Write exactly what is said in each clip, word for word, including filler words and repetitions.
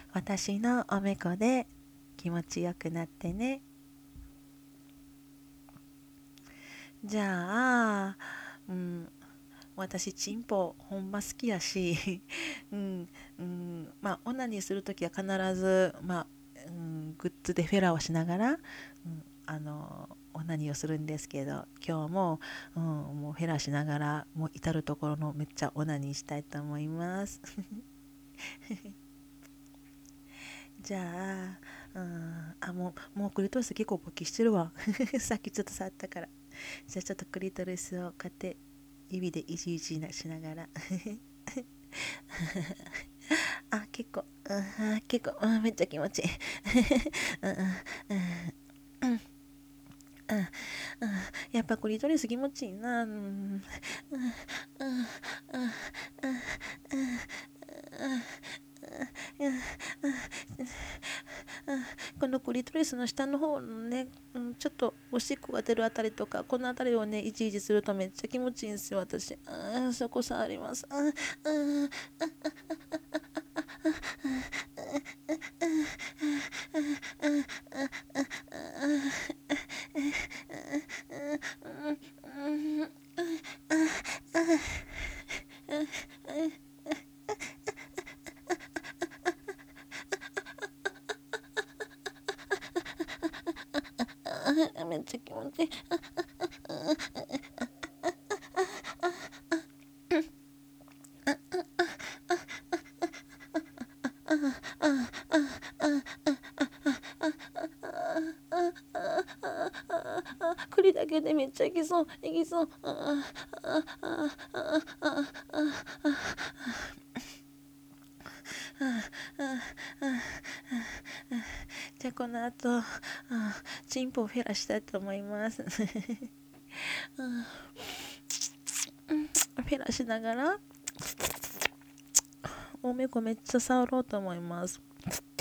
私のおめこで気持ちよくなってね。じゃあ、うん、私チンポほんま好きやし、うん、うん、まあオナニーするときは必ず、まあ、うん、グッズでフェラをしながら、うん、あのオナニーをするんですけど、今日も、うん、もうフェラしながら、もう至る所のめっちゃオナニーしたいと思います。じゃあ、うん、あ、もう、もうクリトリス結構勃起してるわ。さっきちょっと触ったから。じゃあちょっとクリトリスをこうやって指でいじいじなしながら。あ、結構、あ、結構、あ、めっちゃ気持ちいい。うんうんうんうんうんやっぱクリトリス気持ちいいな。うんうんうんうんこのクリトリスの下の方のね、うん、ちょっとおしっこが出るあたりとか、このあたりをね、いちいちするとめっちゃ気持ちいいんですよ、私。あそこ触ります。あああめっちゃ気持ちいい。栗だけでめっちゃいきそう、いきそう。じゃあこの後、チンポをフェラしたいと思います。フェラしながら、おめこめっちゃ触ろうと思います。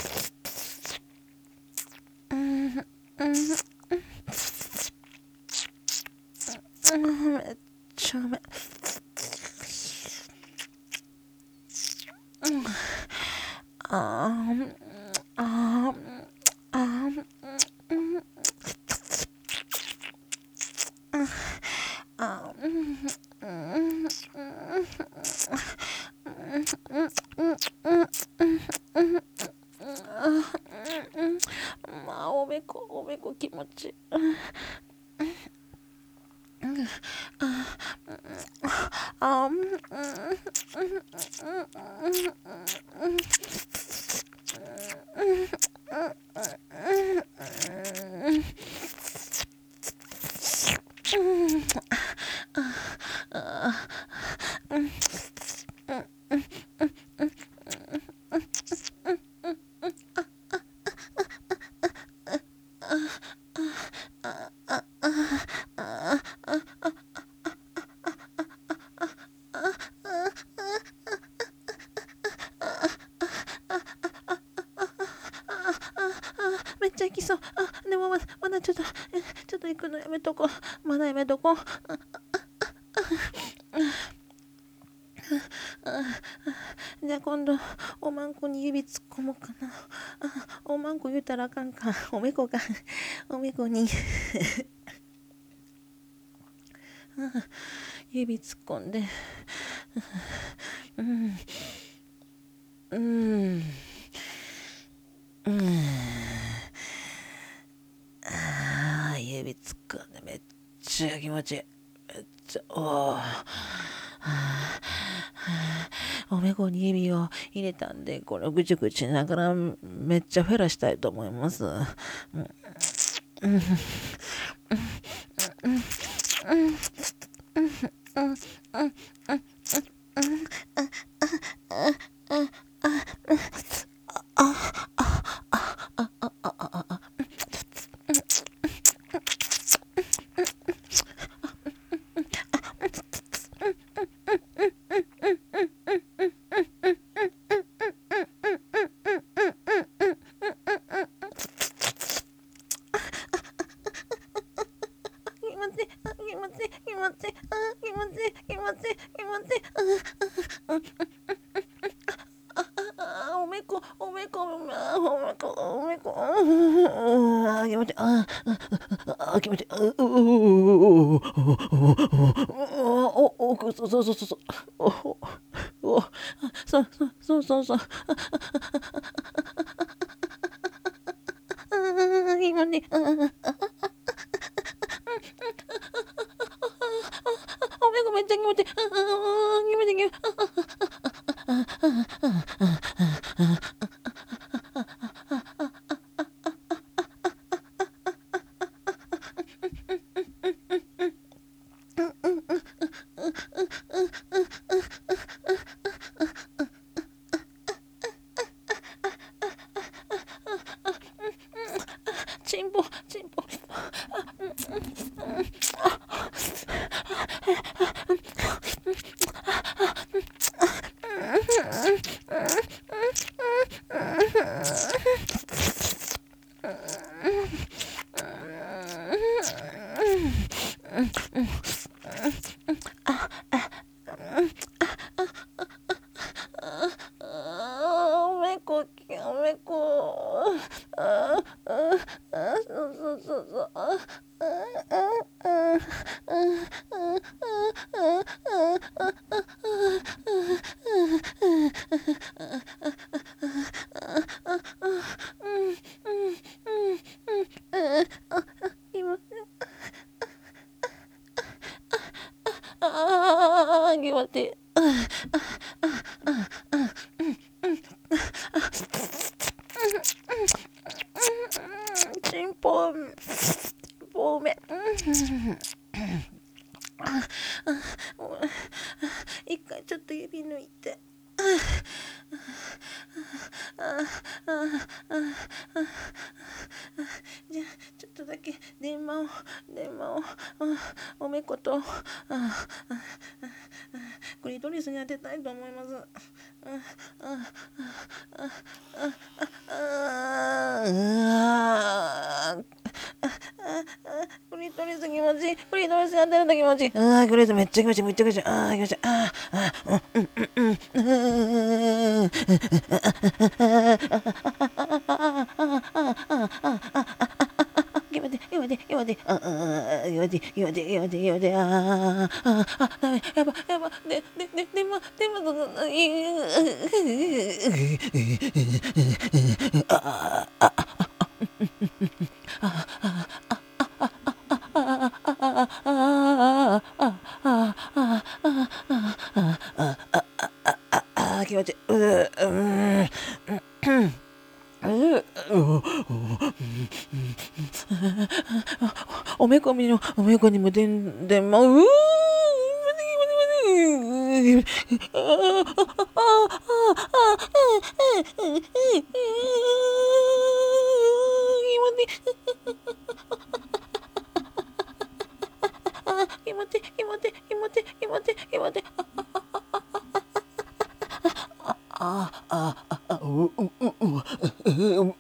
めっちゃうめえ。あーあーあーあまあおめこおめこ気持ちいい。あめっちゃ行きそう。あでもまだまだちょっとちょっと行くのやめとこう。まだやめとこう。じゃあ今度おまんこに指突っ込もうかな。あおまんこ言うたらあかんか。おめこか。おめこに指突っ込んで。うんうんうんあー指突っ込んでめっちゃ気持ちいい。めっちゃおーおめこに指を入れたんで、これぐちゅぐちゅしながらめっちゃフェラしたいと思います。気持ちいい、あ気持ちいい、気持ちいい、あ気持ちいい、気持ちいい、気持ちいい。あおめこ、おめこあー気持ちいい。あーあー気持ちいい。うううううおおおそうそうそうそう。おおそうそうそうそうそう。あー今ね。あーおめごめんちゃ気持ちいい。あー気持ちいい。気持ちいい。チンポチンポ。おめこおめこ。あああそうそうそうそう。あああ今ああ気持ちいい。チンポチンポ梅。一回ちょっと指抜いて。じゃあちょっとだけ電話を電話をおめことクリトリスに当てたいと思います。クリトリス気持ちいい。クリトリスやってると気持ちいい。ああ、クリトリスめっちゃ気持ちいい。めっちゃ気持ちいい。ああ、気持ちいい。ああ、ああ、うんうんうんうん。気持ちいい。気持ちいい。気持ちいい。ああ、気持ちいい。気持ちいい。気持ちいい。気持ちいい。ああ、ああ、ダメ。やば、やば。で、で、で、でも、でも、ああ、あ気持ちいい。うーうんおめこみのおめこにもでんでんまうー気持ちいい気持ちいい気持ちいい気持ちいい気持ちいいああああうううう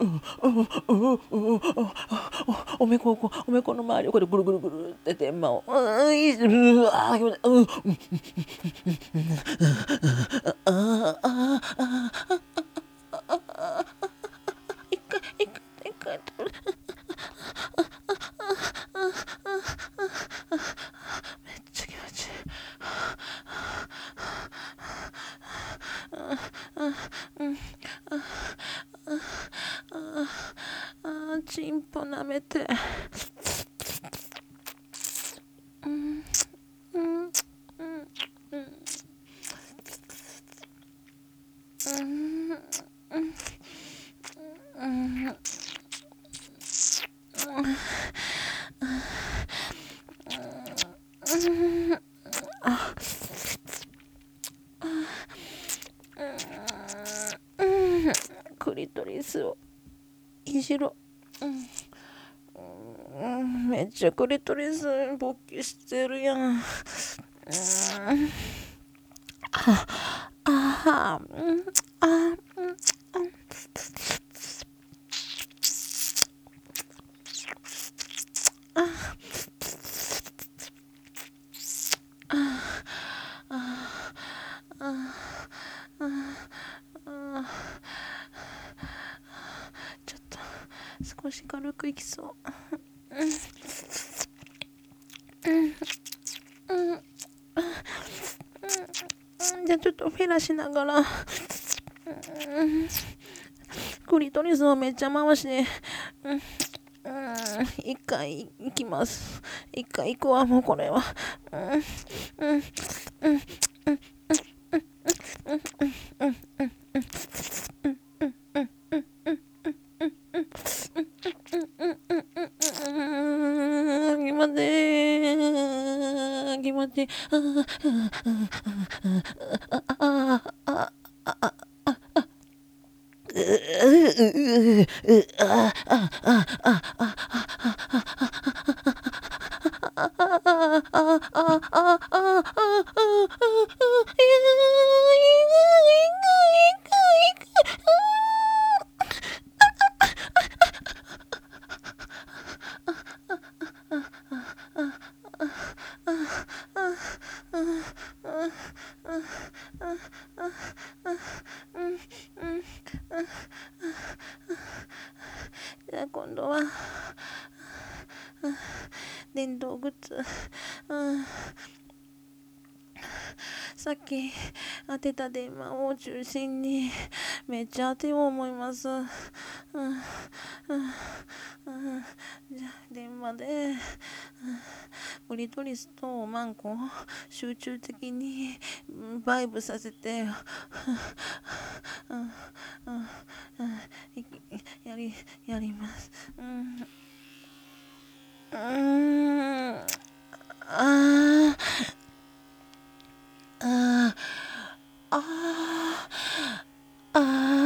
おめこおめこの周りをこれぐるぐるぐるって天満をういうんあ気持ちいいあああ一回一回一回めっちゃ気持ちいいあーチンポ舐めてうんうんうんうんうんクリトリスをいじろうんめっちゃクリトリス勃起してるやんああうんあうんちょっと少し軽くいきそう。うんうんうんうん、じゃあちょっとフェラしながら、うん、クリトリスをめっちゃ回して、うん、うん、一回行きます。一回行くわ、もうこれは。うん、うん、うん、うん、うん、うん、うん、うん、うん、気持ちいい。気持ちいい。ああああじゃあ今度は電動靴、うん、さっき当てた電話を中心にめっちゃ当てよう思います。うんうんうん、じゃあ電話で、うん、クリトリスとマンコを集中的にバイブさせて、うんうんうん、やりやります。うん、うーん、あああああ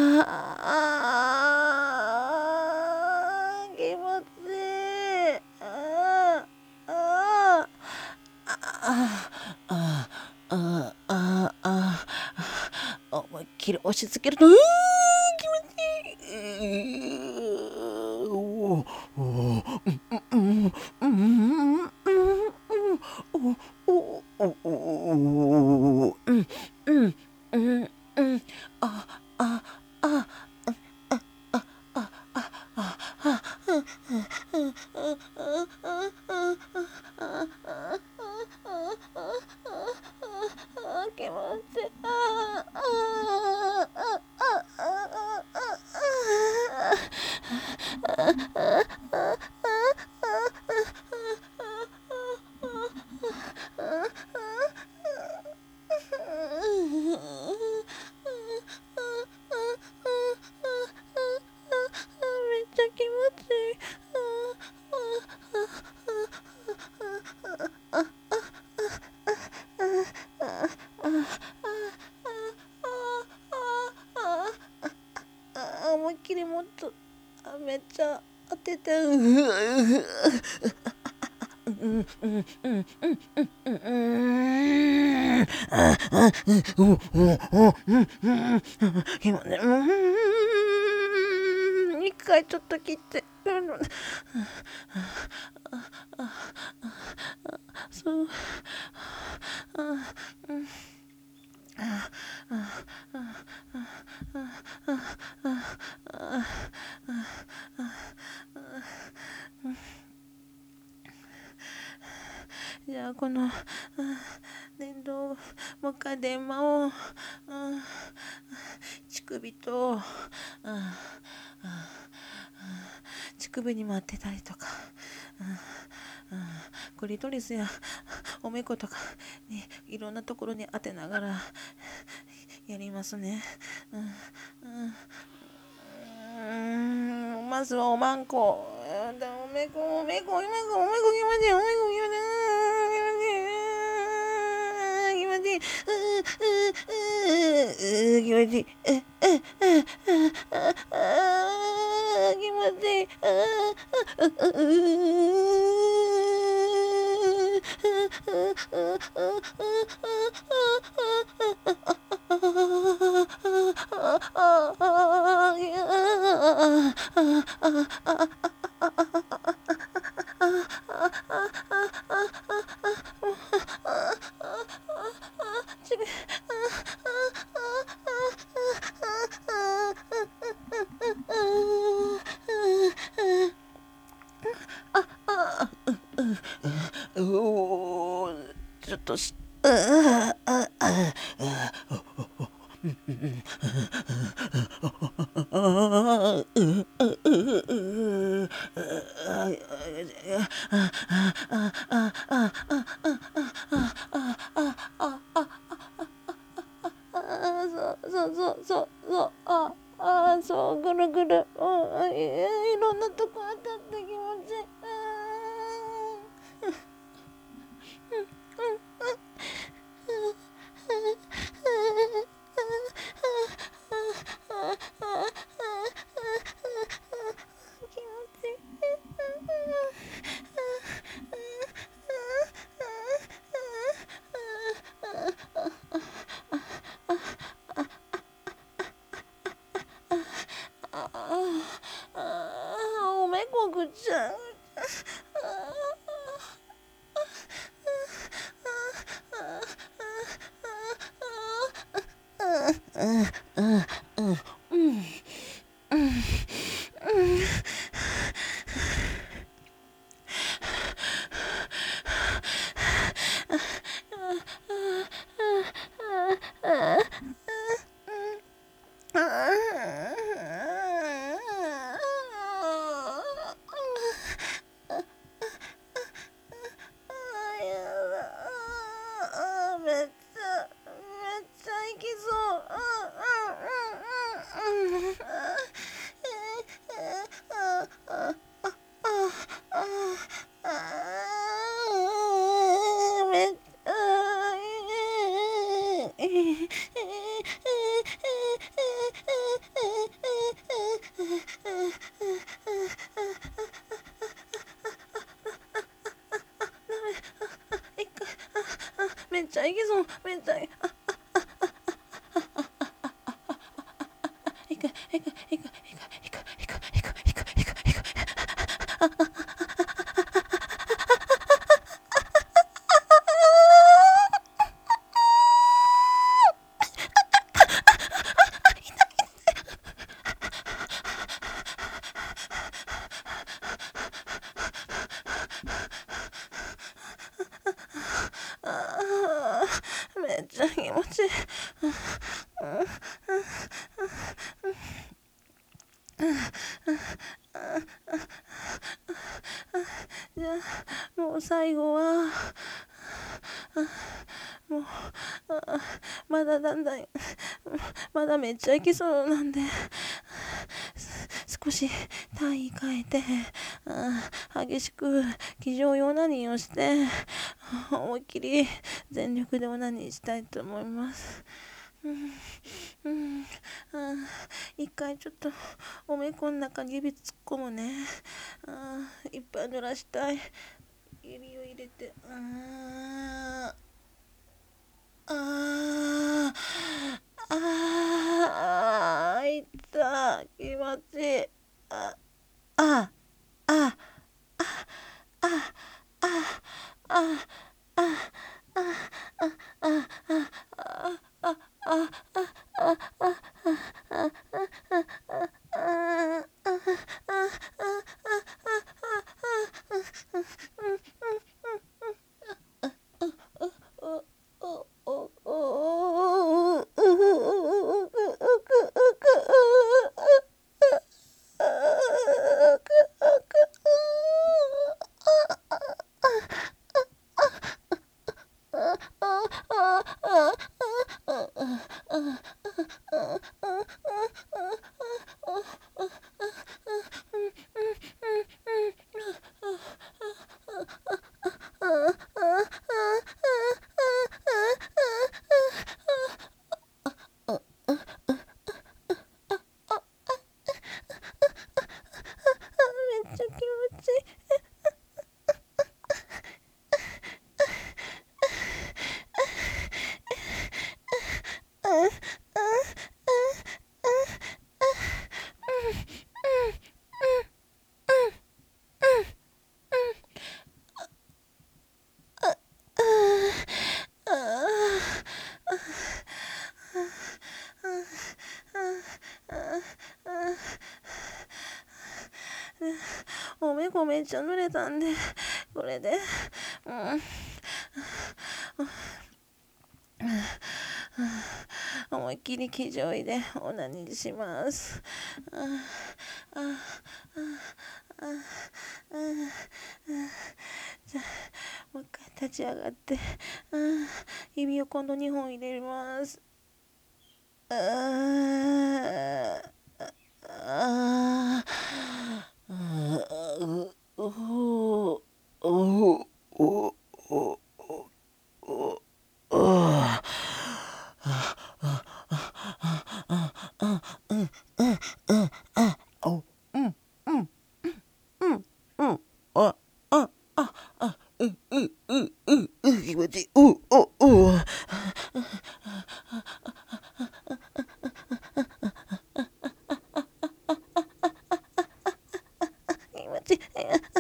あ、気持ちいい。あああああああ思いっきり押し付けると、うー、気持ちいい。おおうんうんうんうんおおおおうんうんうんうんあああ気持ちいい。ああああめっちゃ気持ちいい。あ思いっきりもっと、あめっちゃ当てて、ううんうんうんうんうんうんうんああうんうんうんうん今ねうん一回ちょっと切ってそうあうんああじゃあこの電動もう一回電話を乳首と乳首にも当てたりとか、クリトリスやおめことかにいろんなところに当てながらやりますね。うんうんうん、まずはおまんこ。おめこ、おめこ、おめこ、おめこ、おめこ、気持ちいい、おめこ、気持ちいい、気持ちいい、気持ちいい、気持ちいい、気持ちいい、 とし、うああああ、そうそうそうそうそう、ああ、そう、ぐるぐる、うん、いいろんなとこ当たって気持ちいい。気持ちいああ、おめこぐちゃん。めっちゃめっちゃいきそう。めっめっちゃいきそう。めっちゃいいくいくいくいくいくいくいくいくいくいくいくいく。あーめっちゃ気持ちいい。じゃあもう最後はもうあまだだんだんまだめっちゃいきそうなんで、少し体位変えてあ激しく気丈用ナニーをして思いっきり全力でオナニーしたいと思います。うんうん、うん一回ちょっとおめこの中に指突っ込むね。あいっぱい濡らしたい。指を入れて、ああああいった気持ちいい。ああああああめっちゃ気持ちいい。おめこめっちゃ濡れたんでこれで、うん、 思いっきり気丈位でオナニーします。ああああああじゃあもう一回立ち上がって、あ指を今度にほん入れます。ああああうおおおおおあああうんうんうんあおうんうんうんうんああああうんうんうんうんうん気持ちいいおおお気持ちいい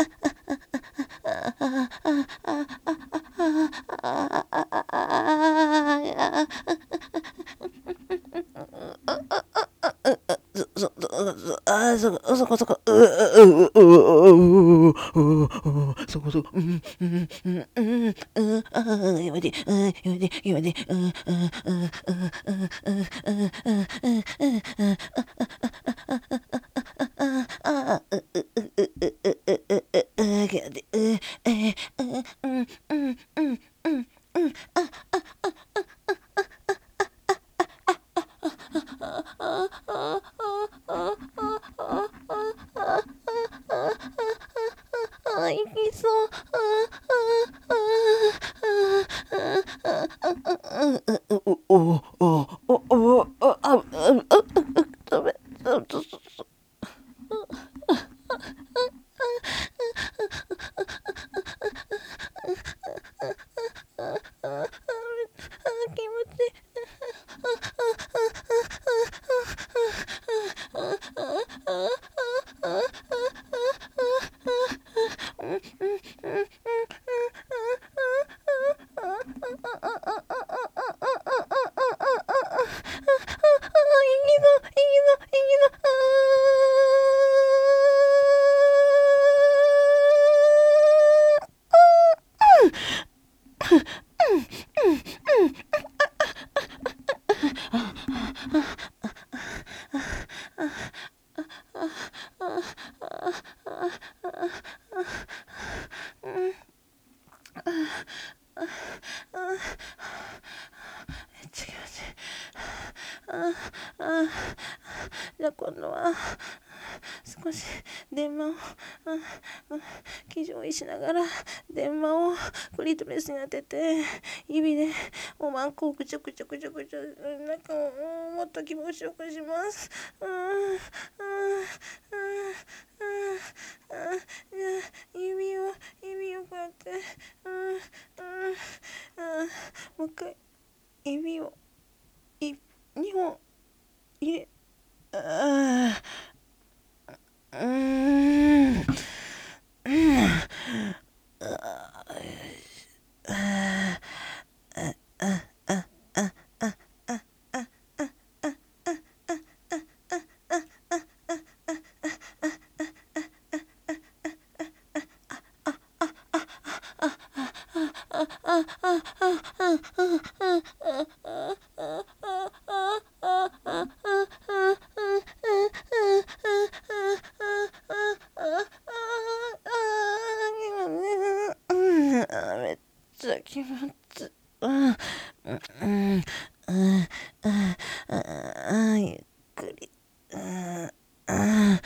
そ、そ、そ、あ、そこ、そこ、そこ、う、う、う、う、う、う、そこ、そこ、うん、うん、うん、うん、うん、あ、やめて、あ、やめて、やめて、あ、あ、あ、あ、あ、あ、あ、あ、う、う、う、う、う、う、う、う、う、あ、やで、う、え、うん、うん、うん、うん、うん、うん、あ、いきそう。お、お、お、お、お、あ、あ、あ、ダメ、ダメ、気持ちいい。違う違う。ああじゃあ今度は少し電話を騎乗位しながら電話をクリトリスに当てて指でおまんこをぐちょぐちょぐちょぐちょなんかもっと気持ちよくします。うんうんうんうんじゃあ指を指をこうやってうんうんうんもう一回指をいにほん入れあーうーんうんめっちゃ気持ちいい。うんうんうんうんゆっくり。うんうん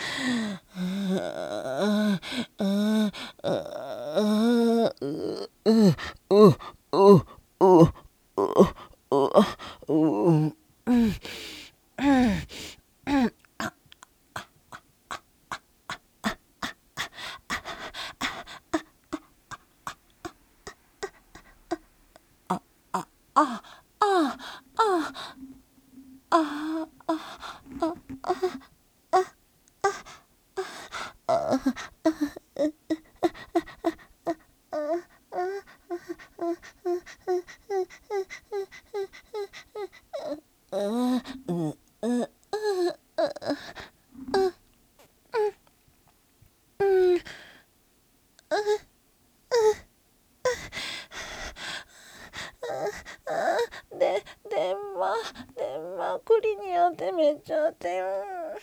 で、電話はでま栗によってめっちゃってうん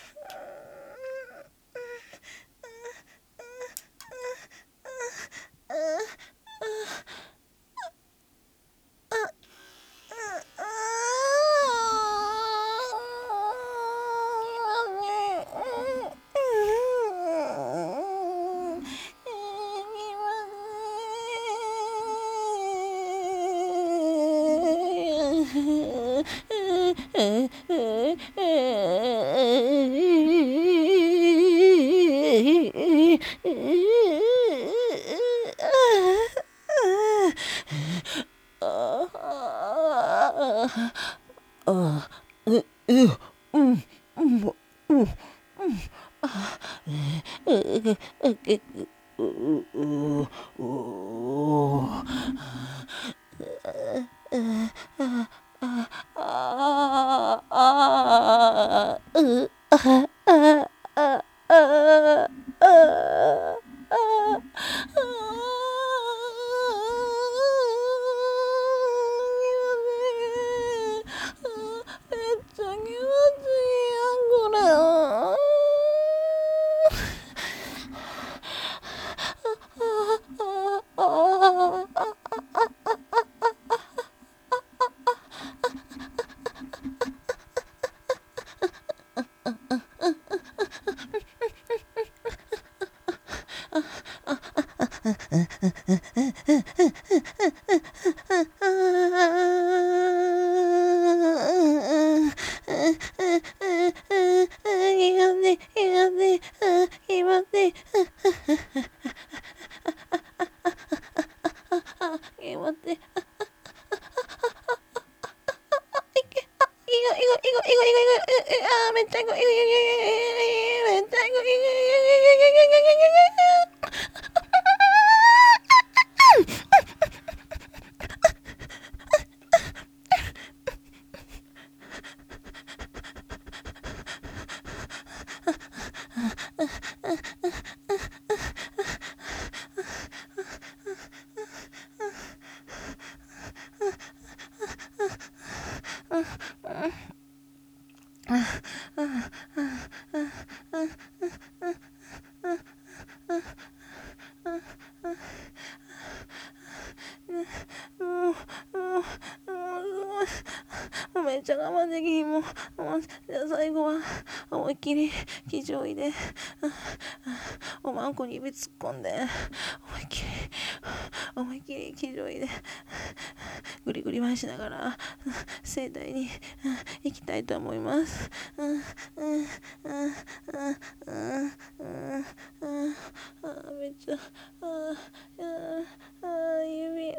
もうめっちゃ我慢できひんもうもうじゃあ最後は思いっきり気丈入れおまんこに指突っ込んで思いっきり思いっきり気丈入れぐりぐり回しながら盛大に行きたいと思います。うんうんうんうんうんうんあめっちゃああ指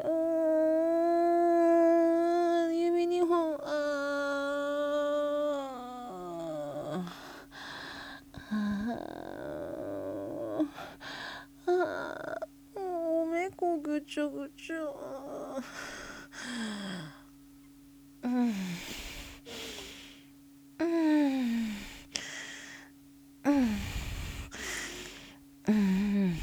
うん指にほんああおめこぐちょぐちょうんうんうんうん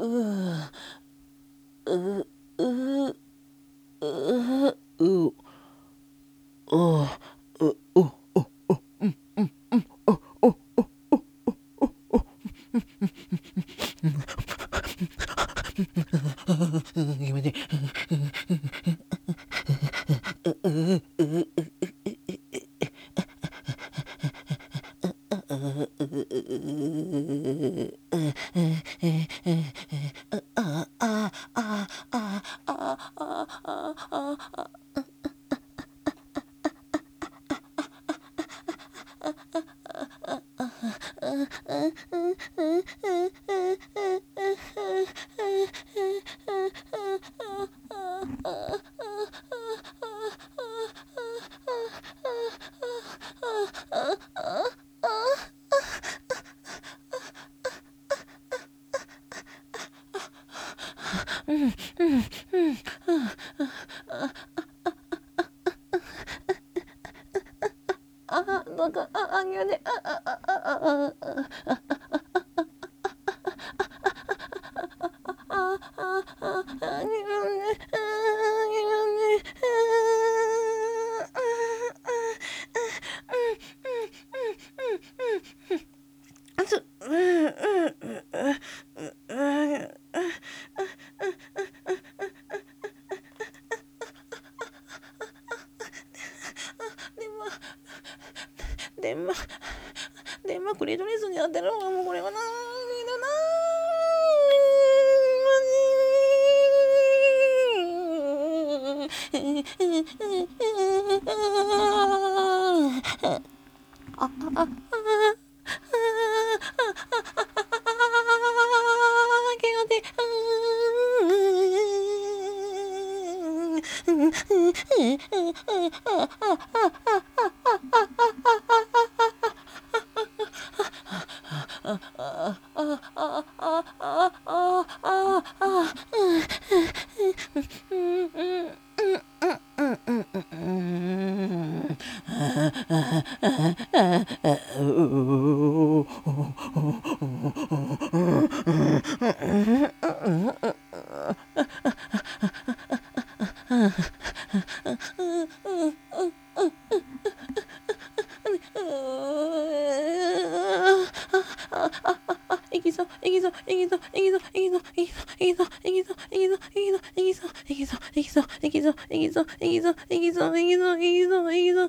う、う、う、う、う、お、う、お、お、お、うん、うん、うん、お、お、お、やめて。あ、あ、あ、あ、あ、あ、あ、あ、あ、うん、うん、うん、あ、なんか、あ、あ、やね、あ、あ、あ、あ、あ、あ、あ、あ、あ、あ、にがね、あ、にがね、あ、あ、ちょ、うん、うん、うん、うん、デンマ、デンマクリトリスに当てるのがもうこれはな、いいだな。あ、あ、いきそう、いきそう、いきそう、いきそう、いきそう、いきそう、いきそう、いきそう、いきそう、いきそう、いきそう、いきそう、いきそう、いきそう、いきそう、いきそう、いきそう、いきそう、いきそう、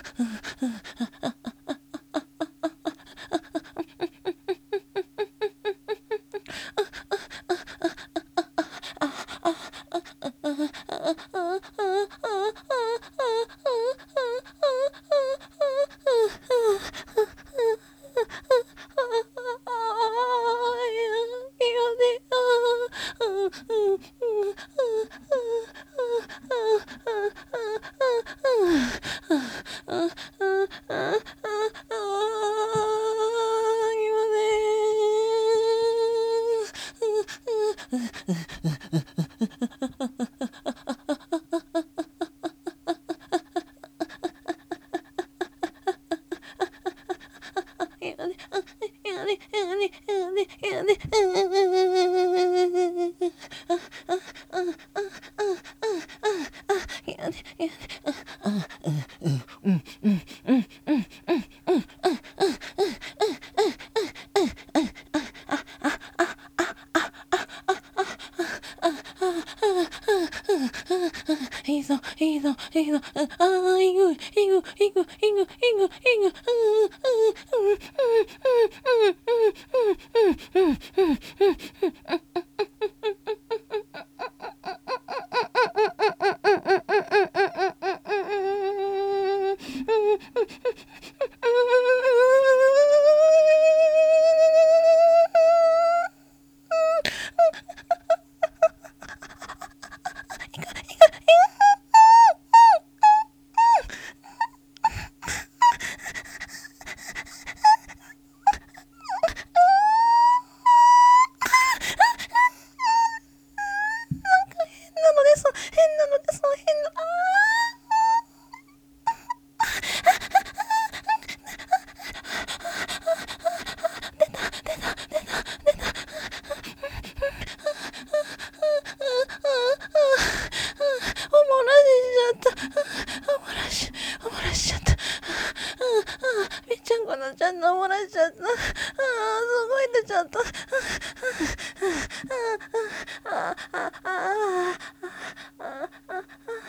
いいぞ、いいぞ、いいぞ、ああ、いく、いく、いく、いく、いく、いく、いく、いく、うん、うん、うん、うん、うん、うん、うん、うん、うん、 あああああああああ